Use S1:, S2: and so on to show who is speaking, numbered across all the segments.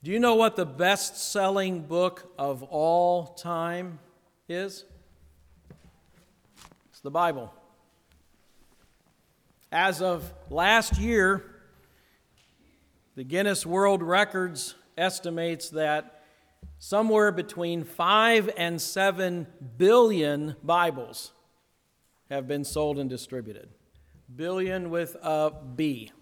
S1: Do you know what the best-selling book of all time is? It's the Bible. As of last year, the Guinness World Records estimates that somewhere between 5 and 7 billion Bibles have been sold and distributed. Billion with a B.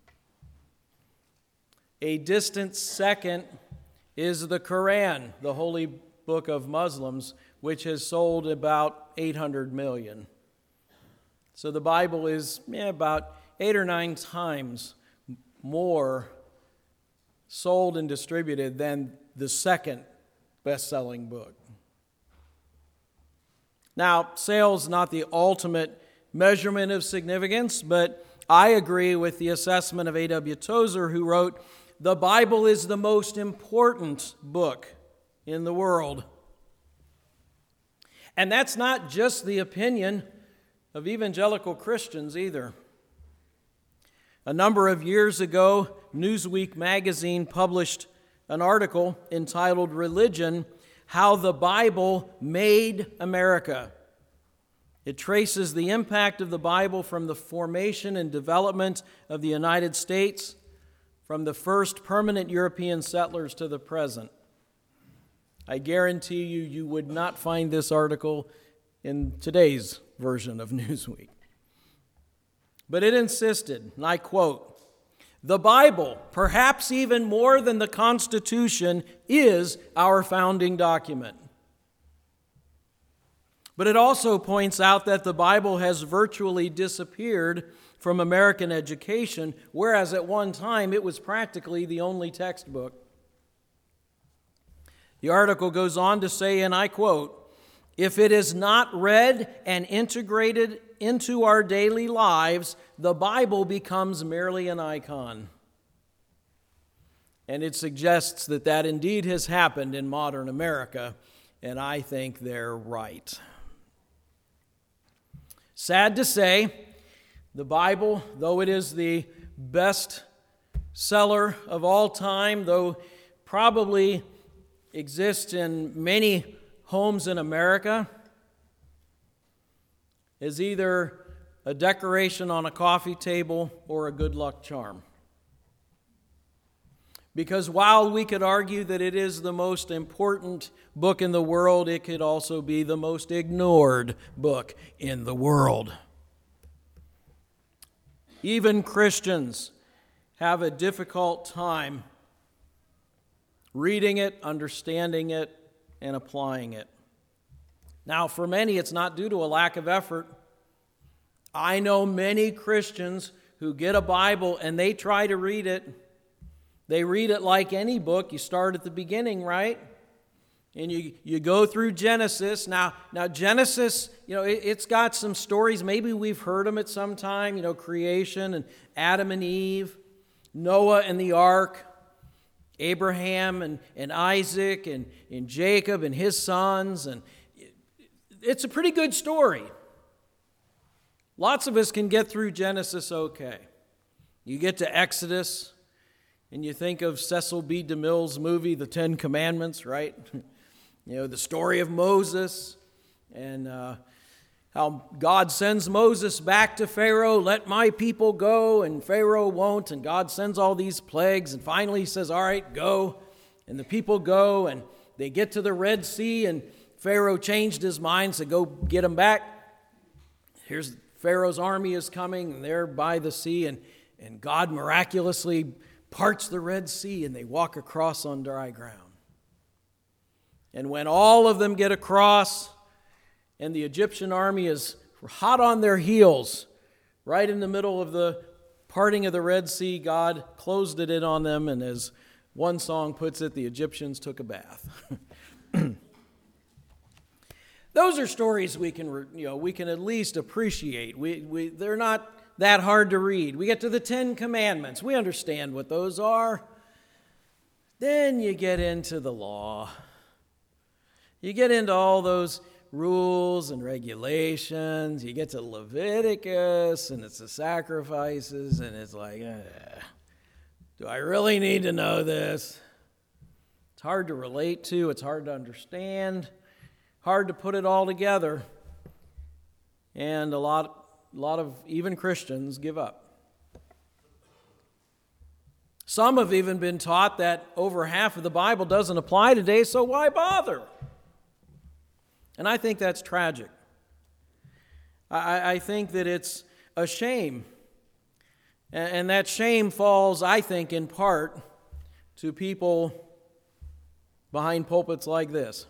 S1: A distant second is the Quran, the holy book of Muslims, which has sold about 800 million. So the Bible is about 8 or 9 times more sold and distributed than the second best-selling book. Now, sales not the ultimate measurement of significance, but I agree with the assessment of A.W. Tozer, who wrote, "The Bible is the most important book in the world." And that's not just the opinion of evangelical Christians either. A number of years ago, Newsweek magazine published an article entitled "Religion: How the Bible Made America." It traces the impact of the Bible from the formation and development of the United States, from the first permanent European settlers to the present. I guarantee you would not find this article in today's version of Newsweek. But it insisted, and I quote, "The Bible, perhaps even more than the Constitution, is our founding document." But it also points out that the Bible has virtually disappeared from American education, whereas at one time it was practically the only textbook. The article goes on to say, and I quote, "If it is not read and integrated into our daily lives, the Bible becomes merely an icon." And it suggests that that indeed has happened in modern America, and I think they're right. Sad to say, the Bible, though it is the best seller of all time, though probably exists in many homes in America, is either a decoration on a coffee table or a good luck charm. Because while we could argue that it is the most important book in the world, it could also be the most ignored book in the world. Even Christians have a difficult time reading it, understanding it, and applying it. Now, for many, it's not due to a lack of effort. I know many Christians who get a Bible and they try to read it. They read it like any book. You start at the beginning, right? And you go through Genesis. Now Genesis, it's got some stories. Maybe we've heard them at some time. Creation and Adam and Eve, Noah and the ark, Abraham and Isaac and Jacob and his sons. And it's a pretty good story. Lots of us can get through Genesis okay. You get to Exodus, and you think of Cecil B. DeMille's movie, The Ten Commandments, right? The story of Moses and how God sends Moses back to Pharaoh, "Let my people go," and Pharaoh won't, and God sends all these plagues, and finally he says, "All right, go." And the people go, and they get to the Red Sea, and Pharaoh changed his mind, said, "Go get them back." Here's Pharaoh's army is coming, and they're by the sea, and God miraculously parts the Red Sea, and they walk across on dry ground. And when all of them get across, and the Egyptian army is hot on their heels, right in the middle of the parting of the Red Sea, God closed it in on them, and as one song puts it, the Egyptians took a bath. Those are stories we can at least appreciate. They're not that hard to read. We get to the Ten Commandments. We understand what those are. Then you get into the law. You get into all those rules and regulations. You get to Leviticus, and it's the sacrifices, and it's like, do I really need to know this? It's hard to relate to, it's hard to understand, hard to put it all together. And a lot of even Christians give up. Some have even been taught that over half of the Bible doesn't apply today, so why bother? And I think that's tragic. I think that it's a shame. And that shame falls, I think, in part to people behind pulpits like this.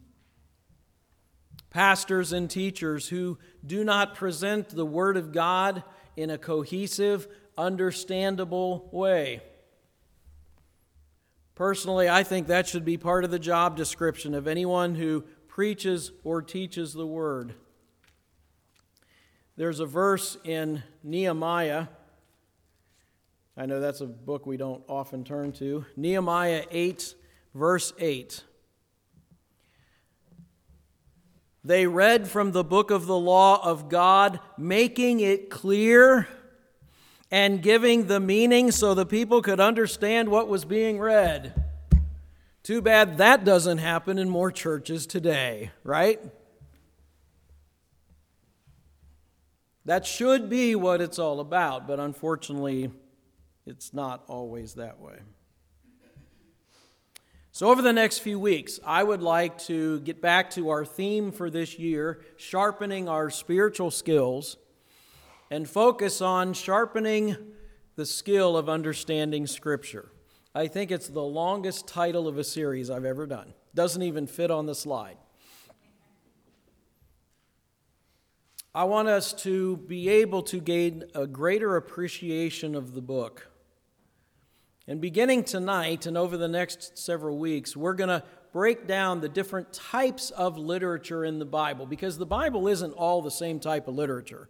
S1: Pastors and teachers who do not present the Word of God in a cohesive, understandable way. Personally, I think that should be part of the job description of anyone who preaches or teaches the Word. There's a verse in Nehemiah. I know that's a book we don't often turn to. Nehemiah 8, verse 8. They read from the book of the law of God, making it clear and giving the meaning so the people could understand what was being read. Too bad that doesn't happen in more churches today, right? That should be what it's all about, but unfortunately, it's not always that way. So over the next few weeks, I would like to get back to our theme for this year, sharpening our spiritual skills, and focus on sharpening the skill of understanding Scripture. I think it's the longest title of a series I've ever done. Doesn't even fit on the slide. I want us to be able to gain a greater appreciation of the book. And beginning tonight and over the next several weeks, we're going to break down the different types of literature in the Bible, because the Bible isn't all the same type of literature.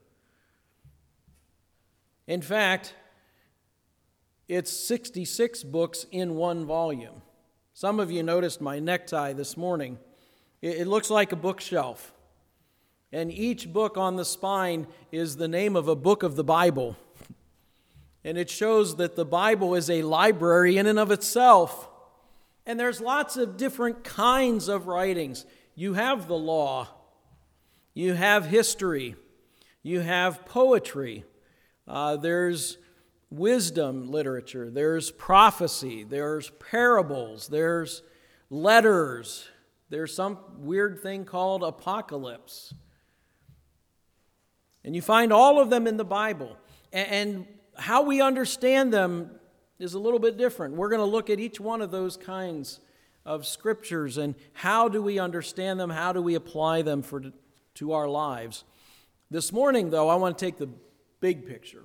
S1: In fact, it's 66 books in one volume. Some of you noticed my necktie this morning. It looks like a bookshelf. And each book on the spine is the name of a book of the Bible. And it shows that the Bible is a library in and of itself. And there's lots of different kinds of writings. You have the law. You have history. You have poetry. There's wisdom literature. There's prophecy. There's parables. There's letters. There's some weird thing called apocalypse. And you find all of them in the Bible. And how we understand them is a little bit different. We're going to look at each one of those kinds of scriptures and how do we understand them, how do we apply them to our lives. This morning, though, I want to take the big picture.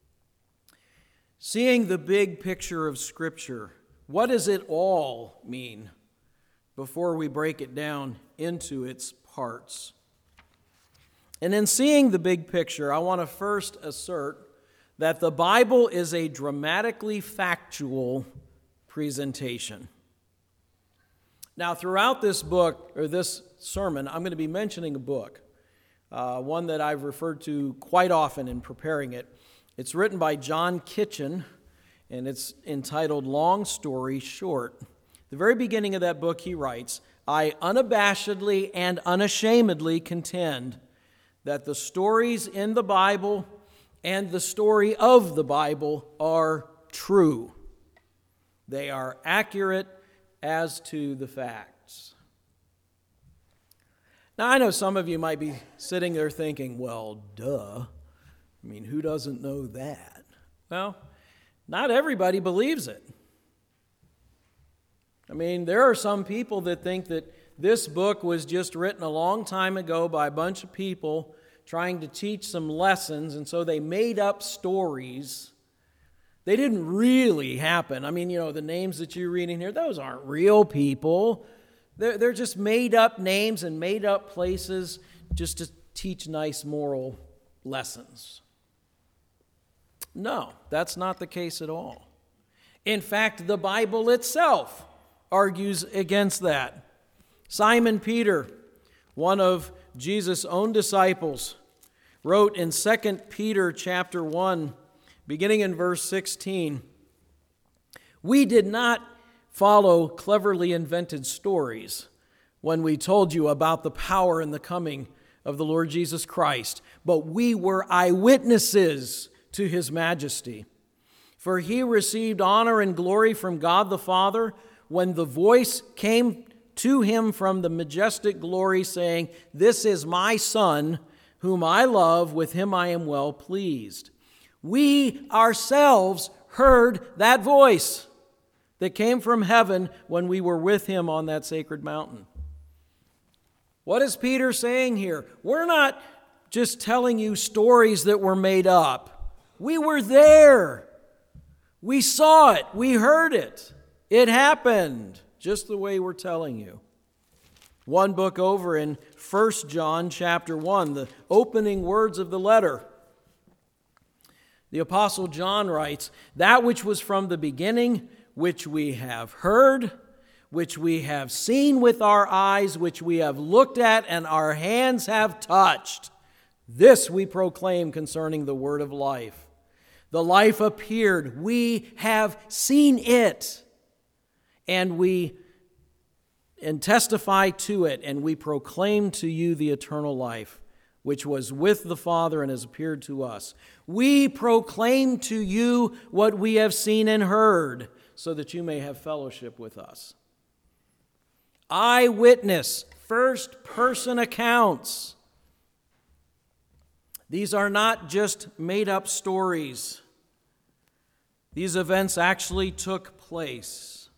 S1: Seeing the big picture of Scripture, what does it all mean before we break it down into its parts? And in seeing the big picture, I want to first assert that the Bible is a dramatically factual presentation. Now, throughout this book, or this sermon, I'm going to be mentioning a book, one that I've referred to quite often in preparing it. It's written by John Kitchen, and it's entitled Long Story Short. The very beginning of that book, he writes, "I unabashedly and unashamedly contend that the stories in the Bible and the story of the Bible are true. They are accurate as to the facts." Now, I know some of you might be sitting there thinking, well, duh. I mean, who doesn't know that? Well, not everybody believes it. I mean, there are some people that think that this book was just written a long time ago by a bunch of people trying to teach some lessons, and so they made up stories. They didn't really happen. I mean, the names that you're reading here, those aren't real people. They're just made up names and made up places just to teach nice moral lessons. No, that's not the case at all. In fact, the Bible itself argues against that. Simon Peter, one of Jesus' own disciples, wrote in 2 Peter chapter 1, beginning in verse 16, "We did not follow cleverly invented stories when we told you about the power and the coming of the Lord Jesus Christ, but we were eyewitnesses to his majesty. For he received honor and glory from God the Father when the voice came to him from the majestic glory, saying, "This is my Son, whom I love, with him I am well pleased." We ourselves heard that voice that came from heaven when we were with him on that sacred mountain. What is Peter saying here? We're not just telling you stories that were made up. We were there. We saw it. We heard it. It happened just the way we're telling you. One book over in 1 John chapter 1, the opening words of the letter. The Apostle John writes, "That which was from the beginning, which we have heard, which we have seen with our eyes, which we have looked at and our hands have touched, this we proclaim concerning the word of life. The life appeared. We have seen it, and testify to it, and we proclaim to you the eternal life, which was with the Father and has appeared to us. We proclaim to you what we have seen and heard, so that you may have fellowship with us." Eyewitness, first-person accounts. These are not just made-up stories. These events actually took place.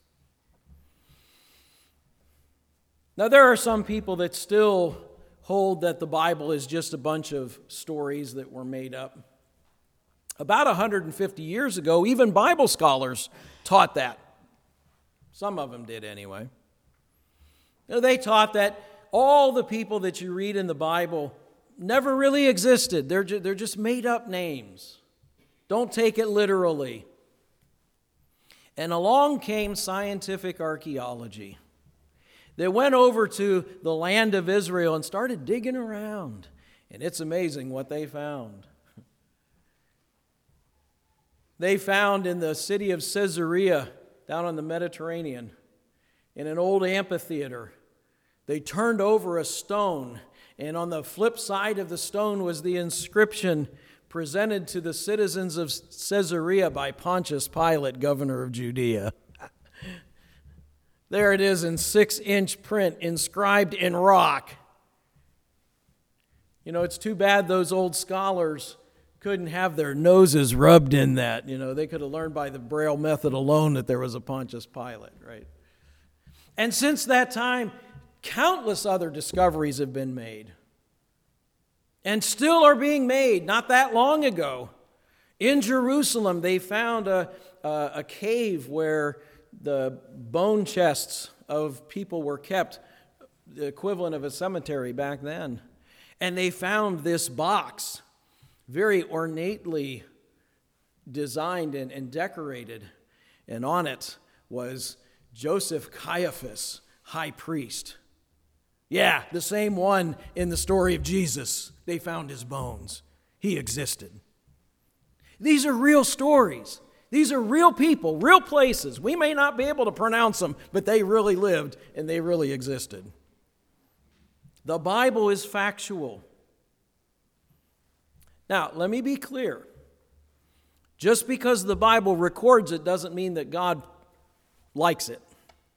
S1: Now, there are some people that still hold that the Bible is just a bunch of stories that were made up. About 150 years ago, even Bible scholars taught that. Some of them did anyway. They taught that all the people that you read in the Bible never really existed. They're just made up names. Don't take it literally. And along came scientific archaeology. They went over to the land of Israel and started digging around. And it's amazing what they found. They found in the city of Caesarea, down on the Mediterranean, in an old amphitheater, they turned over a stone, and on the flip side of the stone was the inscription presented to the citizens of Caesarea by Pontius Pilate, governor of Judea. There it is in 6-inch print, inscribed in rock. You know, it's too bad those old scholars couldn't have their noses rubbed in that. You know, they could have learned by the Braille method alone that there was a Pontius Pilate, right? And since that time, countless other discoveries have been made. And still are being made. Not that long ago, in Jerusalem, they found a cave where the bone chests of people were kept, the equivalent of a cemetery back then. And they found this box, very ornately designed and decorated. And on it was Joseph Caiaphas, high priest. Yeah, the same one in the story of Jesus. They found his bones. He existed. These are real stories. These are real people, real places. We may not be able to pronounce them, but they really lived and they really existed. The Bible is factual. Now, let me be clear. Just because the Bible records it doesn't mean that God likes it.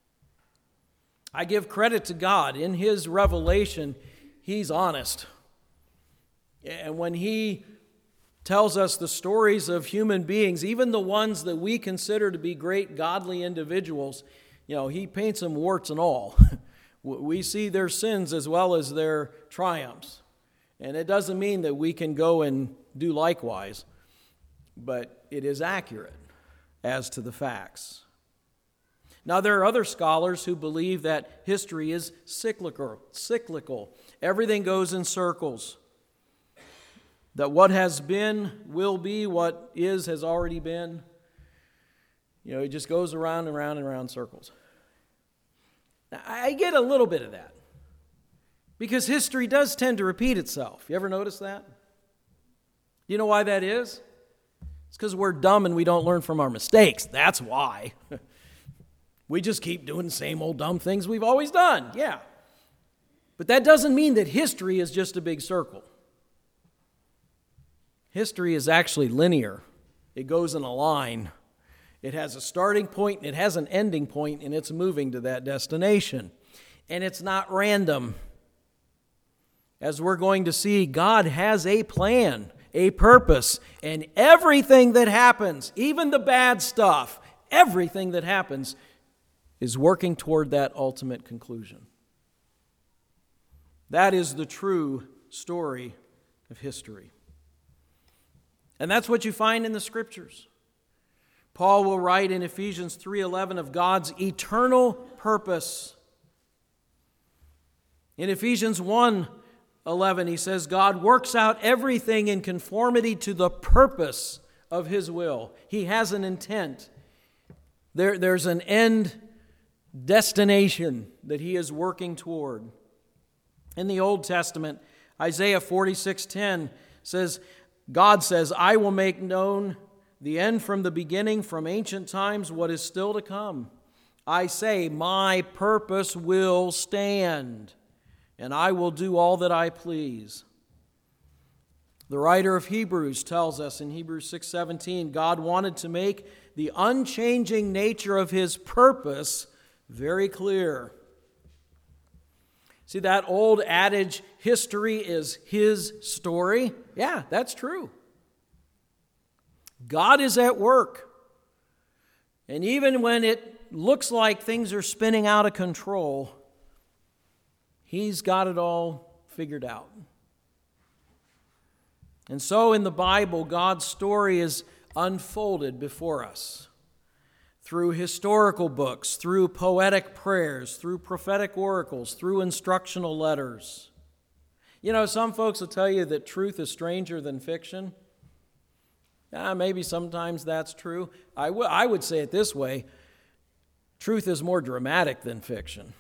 S1: I give credit to God. In his revelation, he's honest. And when he tells us the stories of human beings, even the ones that we consider to be great godly individuals, you know, he paints them warts and all. We see their sins as well as their triumphs. And it doesn't mean that we can go and do likewise, but it is accurate as to the facts. Now, there are other scholars who believe that history is cyclical. Everything goes in circles. That what has been will be, what is has already been. You know, it just goes around and around and around circles. Now, I get a little bit of that. Because history does tend to repeat itself. You ever notice that? You know why that is? It's because we're dumb and we don't learn from our mistakes. That's why. We just keep doing the same old dumb things we've always done. Yeah. But that doesn't mean that history is just a big circle. History is actually linear. It goes in a line. It has a starting point and it has an ending point, and it's moving to that destination. And it's not random. As we're going to see, God has a plan, a purpose, and everything that happens, even the bad stuff, everything that happens is working toward that ultimate conclusion. That is the true story of history. And that's what you find in the Scriptures. Paul will write in Ephesians 3:11 of God's eternal purpose. In Ephesians 1:11, he says, God works out everything in conformity to the purpose of His will. He has an intent. There's an end destination that He is working toward. In the Old Testament, Isaiah 46:10 says, God says, I will make known the end from the beginning, from ancient times, what is still to come. I say, my purpose will stand, and I will do all that I please. The writer of Hebrews tells us in Hebrews 6:17, God wanted to make the unchanging nature of His purpose very clear. See that old adage, history is His story? Yeah, that's true. God is at work. And even when it looks like things are spinning out of control, He's got it all figured out. And so in the Bible, God's story is unfolded before us through historical books, through poetic prayers, through prophetic oracles, through instructional letters. You know, some folks will tell you that truth is stranger than fiction. Maybe sometimes that's true. I would say it this way: truth is more dramatic than fiction.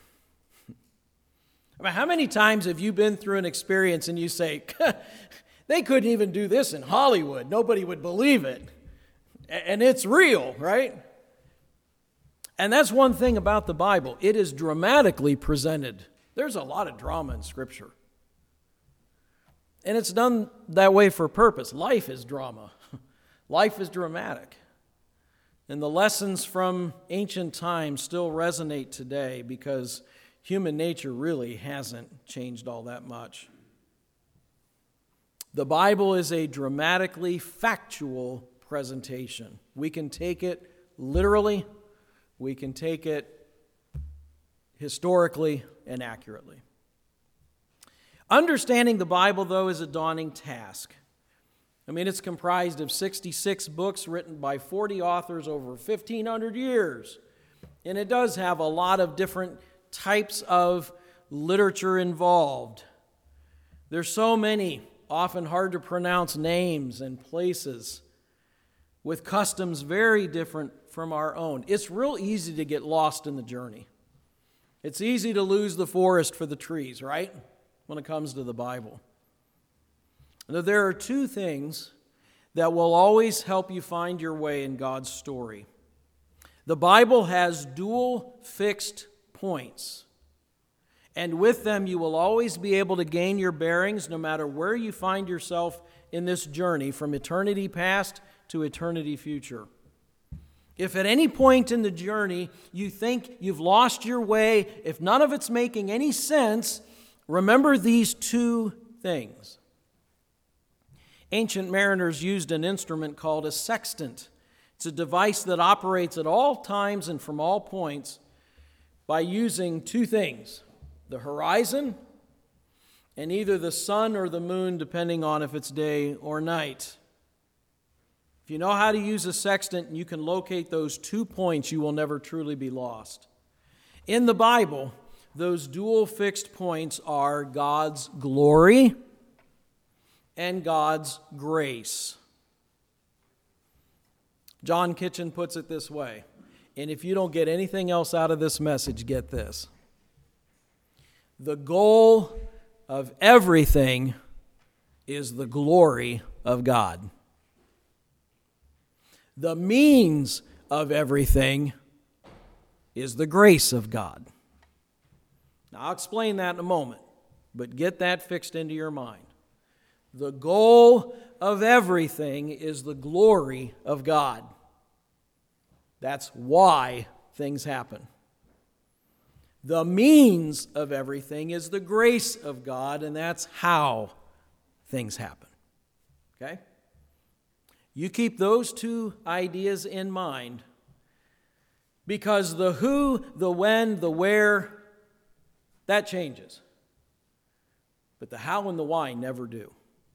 S1: I mean, how many times have you been through an experience and you say, they couldn't even do this in Hollywood. Nobody would believe it. And it's real, right? And that's one thing about the Bible. It is dramatically presented. There's a lot of drama in Scripture. And it's done that way for a purpose. Life is drama. Life is dramatic. And the lessons from ancient times still resonate today because human nature really hasn't changed all that much. The Bible is a dramatically factual presentation. We can take it literally, we can take it historically and accurately. Understanding the Bible, though, is a daunting task. I mean, it's comprised of 66 books written by 40 authors over 1,500 years. And it does have a lot of different types of literature involved. There's so many, often hard to pronounce names and places with customs very different from our own. It's real easy to get lost in the journey. It's easy to lose the forest for the trees, right? When it comes to the Bible. Now, there are two things that will always help you find your way in God's story. The Bible has dual fixed points, and with them you will always be able to gain your bearings no matter where you find yourself in this journey from eternity past to eternity future. If at any point in the journey you think you've lost your way, if none of it's making any sense, remember these two things. Ancient mariners used an instrument called a sextant. It's a device that operates at all times and from all points by using two things: the horizon and either the sun or the moon, depending on if it's day or night. If you know how to use a sextant and you can locate those 2 points, you will never truly be lost. In the Bible, those dual fixed points are God's glory and God's grace. John Kitchen puts it this way, and if you don't get anything else out of this message, get this. The goal of everything is the glory of God. The means of everything is the grace of God. Now, I'll explain that in a moment, but get that fixed into your mind. The goal of everything is the glory of God. That's why things happen. The means of everything is the grace of God, and that's how things happen. Okay? You keep those two ideas in mind, because the who, the when, the where, that changes. But the how and the why never do.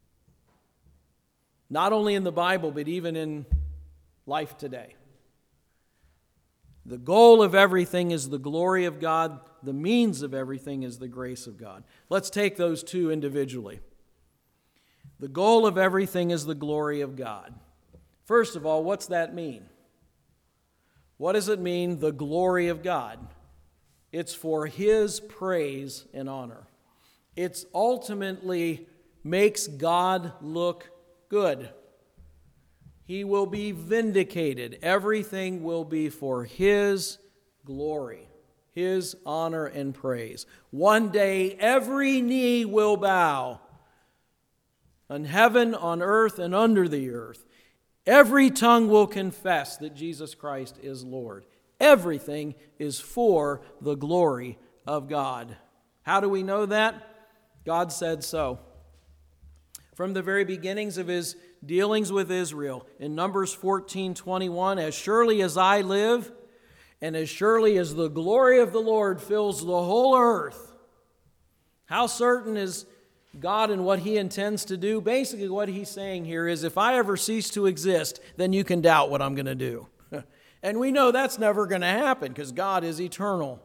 S1: Not only in the Bible, but even in life today. The goal of everything is the glory of God. The means of everything is the grace of God. Let's take those two individually. The goal of everything is the glory of God. First of all, what's that mean? What does it mean, the glory of God? It's for His praise and honor. It's ultimately makes God look good. He will be vindicated. Everything will be for His glory, His honor and praise. One day, every knee will bow, on heaven, on earth, and under the earth. Every tongue will confess that Jesus Christ is Lord. Everything is for the glory of God. How do we know that? God said so. From the very beginnings of His dealings with Israel, in Numbers 14:21, as surely as I live, and as surely as the glory of the Lord fills the whole earth. How certain is God and what He intends to do? Basically what He's saying here is, if I ever cease to exist, then you can doubt what I'm going to do. And we know that's never going to happen because God is eternal.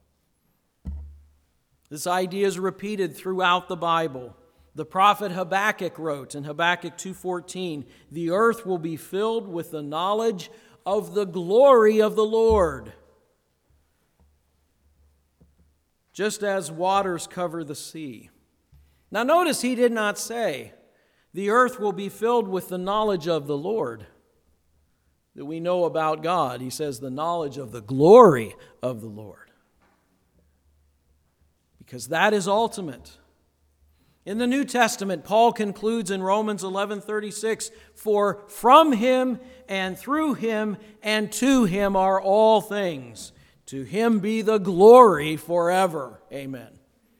S1: This idea is repeated throughout the Bible. The prophet Habakkuk wrote in Habakkuk 2:14, "The earth will be filled with the knowledge of the glory of the Lord, just as waters cover the sea." Now notice he did not say, the earth will be filled with the knowledge of the Lord that we know about God. He says the knowledge of the glory of the Lord, because that is ultimate. In the New Testament, Paul concludes in Romans 11:36, "For from Him and through Him and to Him are all things. To Him be the glory forever." Amen.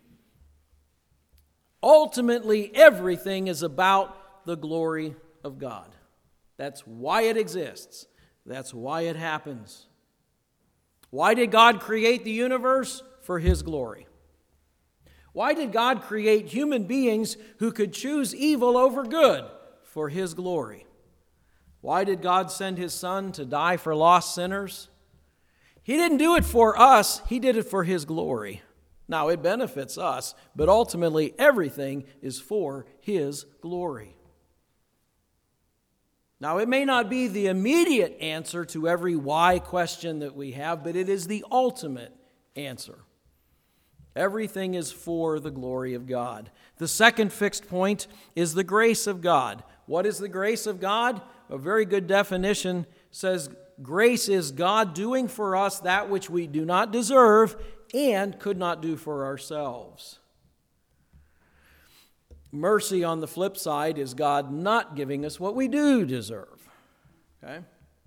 S1: Ultimately, everything is about the glory of God. That's why it exists. That's why it happens. Why did God create the universe? For His glory. Why did God create human beings who could choose evil over good? For His glory. Why did God send His Son to die for lost sinners? He didn't do it for us. He did it for His glory. Now, it benefits us, but ultimately everything is for His glory. Now, it may not be the immediate answer to every why question that we have, but it is the ultimate answer. Everything is for the glory of God. The second fixed point is the grace of God. What is the grace of God? A very good definition says grace is God doing for us that which we do not deserve and could not do for ourselves. Mercy, on the flip side, is God not giving us what we do deserve. Okay?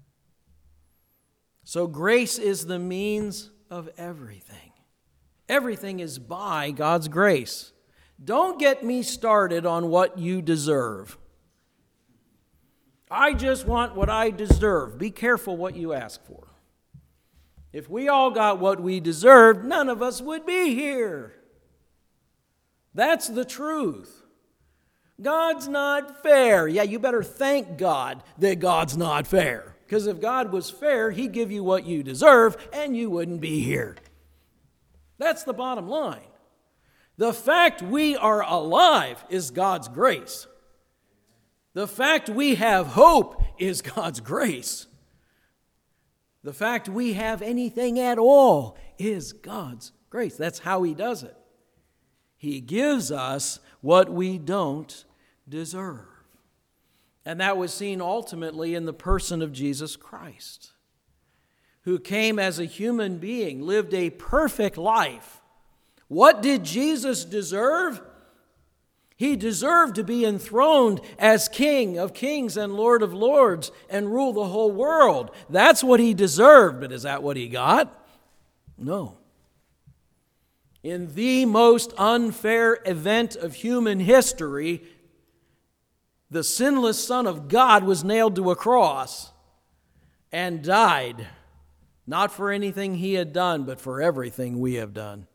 S1: So grace is the means of everything. Everything is by God's grace. Don't get me started on what you deserve. I just want what I deserve. Be careful what you ask for. If we all got what we deserved, none of us would be here. That's the truth. God's not fair. Yeah, you better thank God that God's not fair. Because if God was fair, He'd give you what you deserve and you wouldn't be here. That's the bottom line. The fact we are alive is God's grace. The fact we have hope is God's grace. The fact we have anything at all is God's grace. That's how He does it. He gives us what we don't deserve. And that was seen ultimately in the person of Jesus Christ, who came as a human being, lived a perfect life. What did Jesus deserve? He deserved to be enthroned as King of kings and Lord of lords and rule the whole world. That's what he deserved, but is that what he got? No. In the most unfair event of human history, the sinless Son of God was nailed to a cross and died, not for anything he had done, but for everything we have done.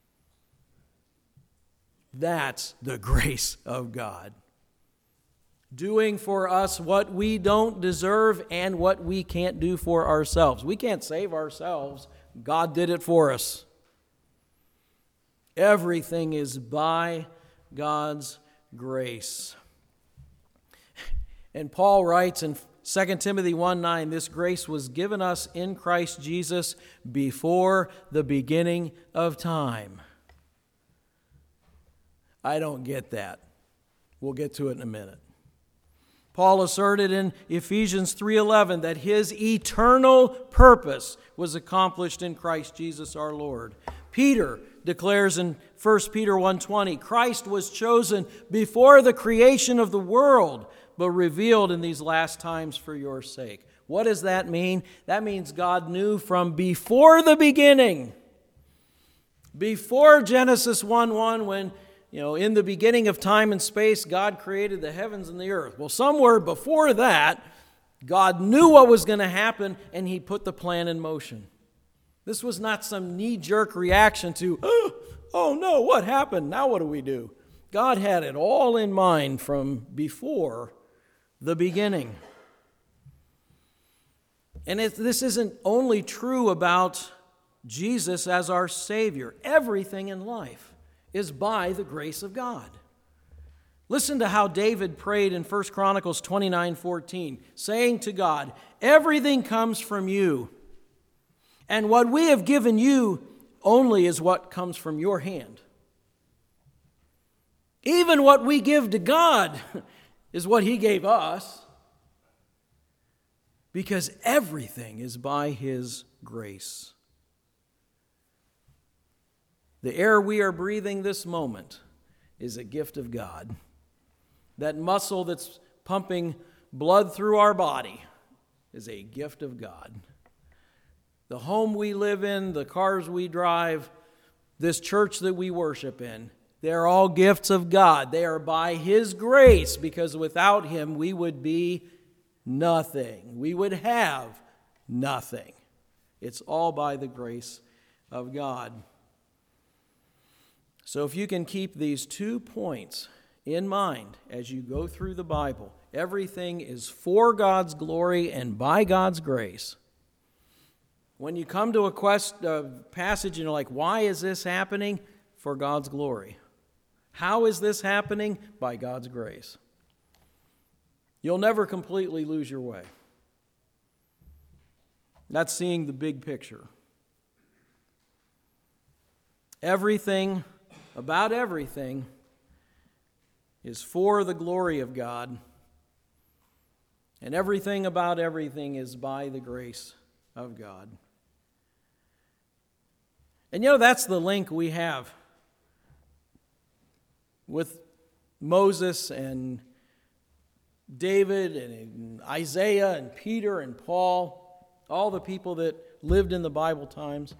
S1: That's the grace of God. Doing for us what we don't deserve and what we can't do for ourselves. We can't save ourselves. God did it for us. Everything is by God's grace. And Paul writes in 2 Timothy 1:9, this grace was given us in Christ Jesus before the beginning of time. I don't get that. We'll get to it in a minute. Paul asserted in Ephesians 3:11 that his eternal purpose was accomplished in Christ Jesus our Lord. Peter declares in 1 Peter 1:20, Christ was chosen before the creation of the world, but revealed in these last times for your sake. What does that mean? That means God knew from before the beginning. Before Genesis 1:1, when in the beginning of time and space, God created the heavens and the earth. Well, somewhere before that, God knew what was going to happen, and he put the plan in motion. This was not some knee-jerk reaction to, oh no, what happened? Now what do we do? God had it all in mind from before the beginning. And this isn't only true about Jesus as our Savior. Everything in life is by the grace of God. Listen to how David prayed in 1 Chronicles 29:14, saying to God, everything comes from you, and what we have given you only is what comes from your hand. Even what we give to God is what he gave us, because everything is by his grace. The air we are breathing this moment is a gift of God. That muscle that's pumping blood through our body is a gift of God. The home we live in, the cars we drive, this church that we worship in, they're all gifts of God. They are by his grace, because without him we would be nothing. We would have nothing. It's all by the grace of God. So if you can keep these 2 points in mind as you go through the Bible, everything is for God's glory and by God's grace. When you come to a passage and you're like, why is this happening? For God's glory. How is this happening? By God's grace. You'll never completely lose your way. That's seeing the big picture. Everything about everything is for the glory of God, and everything about everything is by the grace of God. And that's the link we have with Moses and David and Isaiah and Peter and Paul, all the people that lived in the Bible times.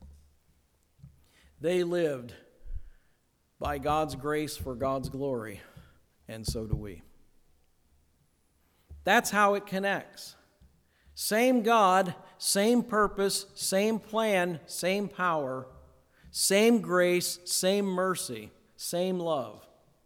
S1: They lived by God's grace for God's glory, and so do we. That's how it connects. Same God, same purpose, same plan, same power, same grace, same mercy, same love.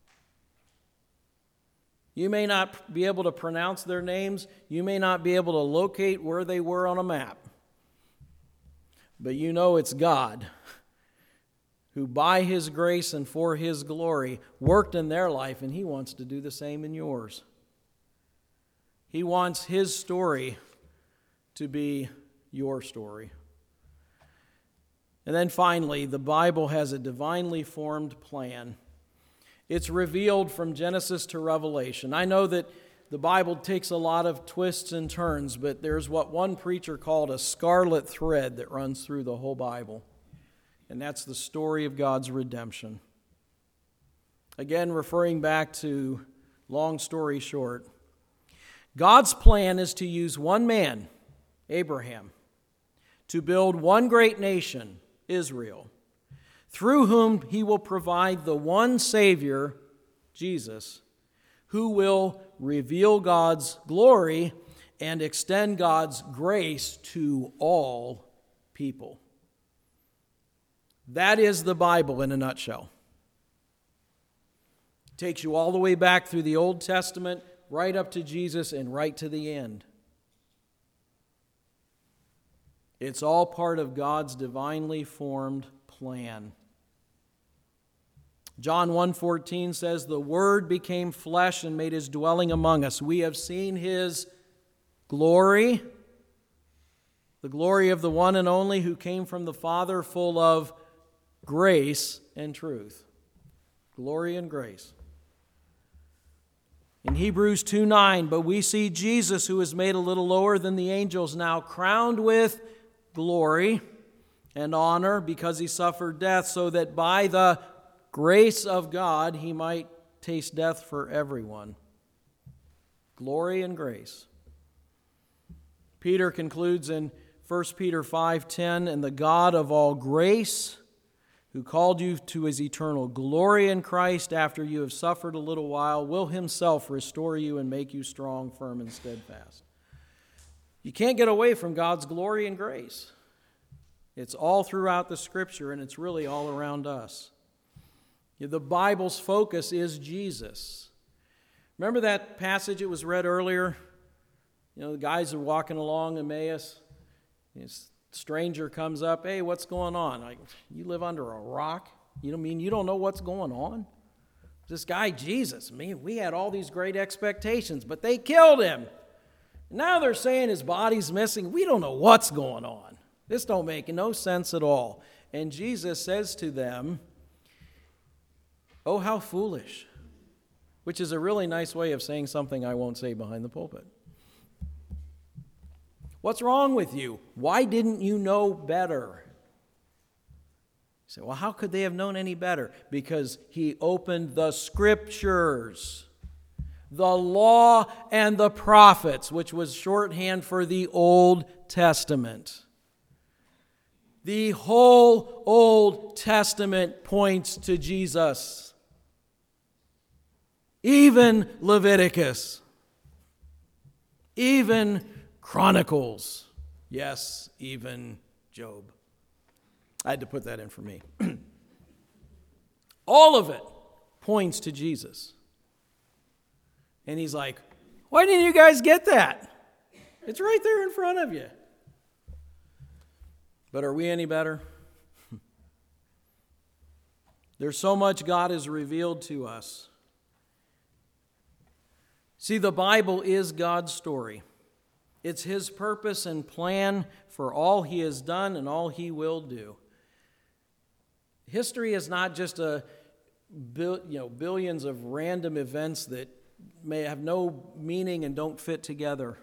S1: You may not be able to pronounce their names. You may not be able to locate where they were on a map. But it's God who by his grace and for his glory worked in their life, and he wants to do the same in yours. He wants his story to be your story. And then finally, the Bible has a divinely formed plan. It's revealed from Genesis to Revelation. I know that The Bible takes a lot of twists and turns, but there's what one preacher called a scarlet thread that runs through the whole Bible, and that's the story of God's redemption. Again, referring back to long story short, God's plan is to use one man, Abraham, to build one great nation, Israel, through whom he will provide the one Savior, Jesus, who will reveal God's glory and extend God's grace to all people. That is the Bible in a nutshell. It takes you all the way back through the Old Testament, right up to Jesus, and right to the end. It's all part of God's divinely formed plan. John 1:14 says, "The Word became flesh and made his dwelling among us. We have seen his glory, the glory of the one and only who came from the Father, full of grace and truth." Glory and grace. In Hebrews 2:9, "But we see Jesus, who is made a little lower than the angels, now crowned with glory and honor because he suffered death, so that by the grace of God he might taste death for everyone." Glory and grace. Peter concludes in 1 Peter 5:10, "And the God of all grace, who called you to his eternal glory in Christ after you have suffered a little while, will himself restore you and make you strong, firm, and steadfast." You can't get away from God's glory and grace. It's all throughout the Scripture, and it's really all around us. The Bible's focus is Jesus. Remember that passage that was read earlier? The guys are walking along Emmaus. This stranger comes up, "Hey, what's going on?" Like, "You live under a rock? You don't know what's going on? This guy Jesus, we had all these great expectations, but they killed him. Now they're saying his body's missing. We don't know what's going on. This don't make no sense at all." And Jesus says to them, "Oh, how foolish," which is a really nice way of saying something I won't say behind the pulpit. What's wrong with you? Why didn't you know better? You say, well, how could they have known any better? Because he opened the Scriptures, the law and the prophets, which was shorthand for the Old Testament. The whole Old Testament points to Jesus. Even Leviticus. Even Chronicles. Yes, even Job. I had to put that in for me. All of it points to Jesus. And he's like, why didn't you guys get that? It's right there in front of you. But are we any better? There's so much God has revealed to us. See, the Bible is God's story. It's His purpose and plan for all He has done and all He will do. History is not just billions of random events that may have no meaning and don't fit together.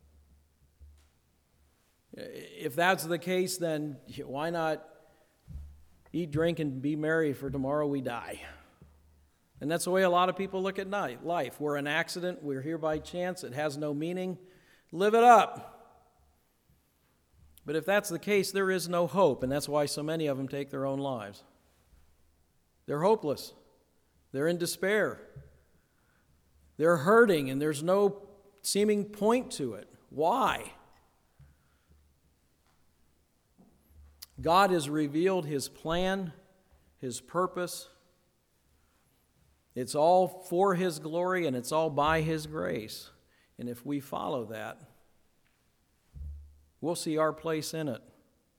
S1: If that's the case, then why not eat, drink, and be merry, for tomorrow we die? And that's the way a lot of people look at life. We're an accident. We're here by chance. It has no meaning. Live it up. But if that's the case, there is no hope, and that's why so many of them take their own lives. They're hopeless. They're in despair. They're hurting, and there's no seeming point to it. Why? God has revealed His plan, His purpose. It's all for His glory, and it's all by His grace. And if we follow that, we'll see our place in it.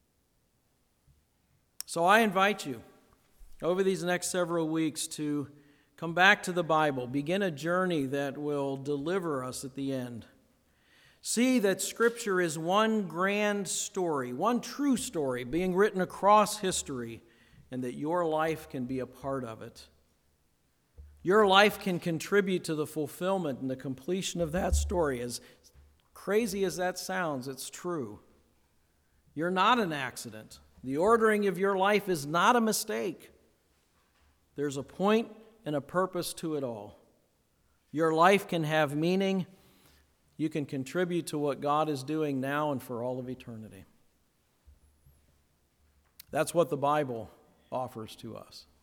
S1: So I invite you over these next several weeks to come back to the Bible, begin a journey that will deliver us at the end. See that Scripture is one grand story, one true story being written across history, and that your life can be a part of it. Your life can contribute to the fulfillment and the completion of that story. As crazy as that sounds, it's true. You're not an accident. The ordering of your life is not a mistake. There's a point and a purpose to it all. Your life can have meaning. You can contribute to what God is doing now and for all of eternity. That's what the Bible offers to us.